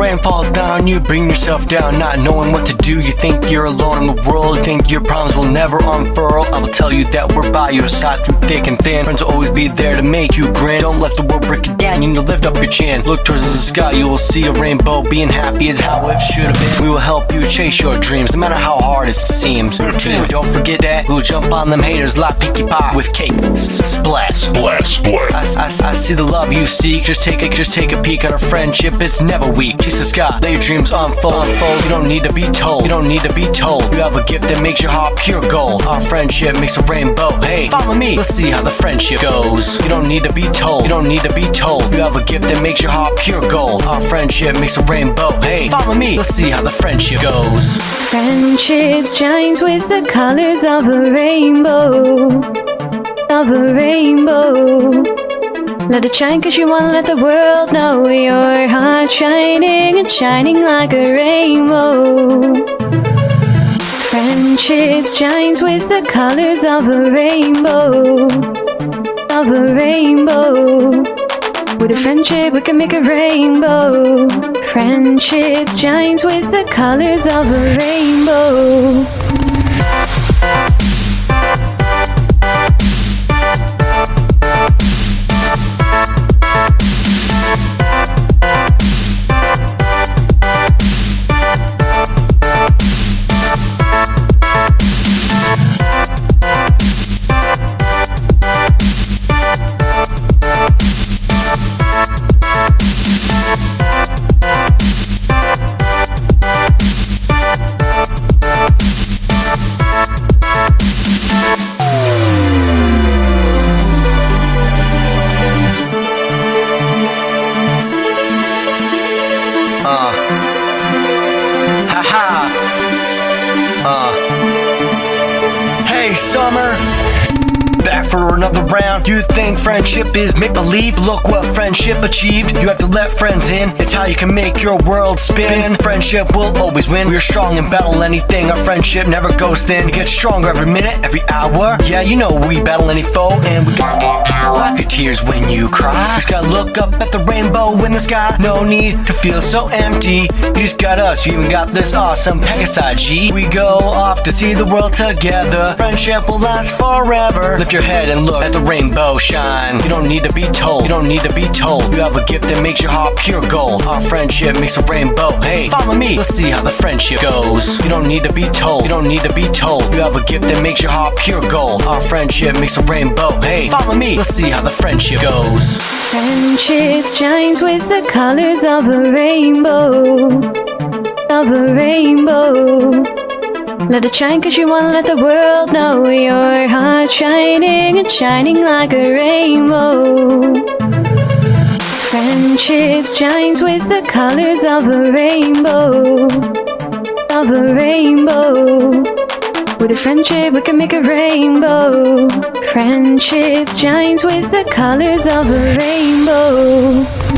rain falls down on you, bring yourself down, not knowing what to do. You think you're alone in the world, you think your problems will never unfurl. I will tell you that we're by your side through thick and thin. Friends will always be there to make you grin. Don't let the world break you down, you need to lift up your chin. Look towards the sky, you will see a rainbow. Being happy is how it should have been. We will help you chase your dreams, no matter how hard it seems. Don't forget that we'll jump on them haters like Pinkie Pie with cake. Splash, splash, splash. I see the love you seek. Just take a peek at our friendship. It's never weak. Chase the sky, let your dreams unfold. You don't need to be told. You don't need to be told. You have a gift that makes your heart pure gold. Our friendship makes a rainbow. Hey, follow me. Let's see how the friendship goes. You don't need to be told. You don't need to be told. You have a gift that makes your heart pure gold. Our friendship makes a rainbow. Hey, follow me. Let's see how the friendship goes. Friendship shines with the colors of a rainbow. Of a rainbow. Let it shine 'cause you wanna let the world know your heart shining and shining like a rainbow. Friendship shines with the colors of a rainbow. Of a rainbow. With a friendship we can make a rainbow. Friendship shines with the colors of a rainbow. Hey, Summer, back for another round. You think friendship is make-believe? Look what friendship achieved. You have to let friends in. It's how you can make your world spin. Friendship will always win. We're strong and battle anything. Our friendship never goes thin. We get stronger every minute, every hour. Yeah, you know we battle any foe, and we got that power. Wipe your tears when you cry. Just gotta look up at the rainbow in the sky. No need to feel so empty. You just got us. You even got this awesome Pegasi G. We go off to see the world together. Friendship will last forever. Lift your head and look at the rainbow shine. You don't need to be told. You don't need to be told. You have a gift that makes your heart pure gold. Our friendship makes a rainbow. Hey, follow me. Let's see how the friendship goes. You don't need to be told. You don't need to be told. You have a gift that makes your heart pure gold. Our friendship makes a rainbow. Hey, follow me. Let's see how the friendship goes. Friendship shines with the colors of a rainbow. Of a rainbow. Let it shine 'cause you wanna let the world know your heart shining and shining like a rainbow. Friendship shines with the colors of a rainbow. Of a rainbow. With a friendship we can make a rainbow. Friendship shines with the colors of a rainbow.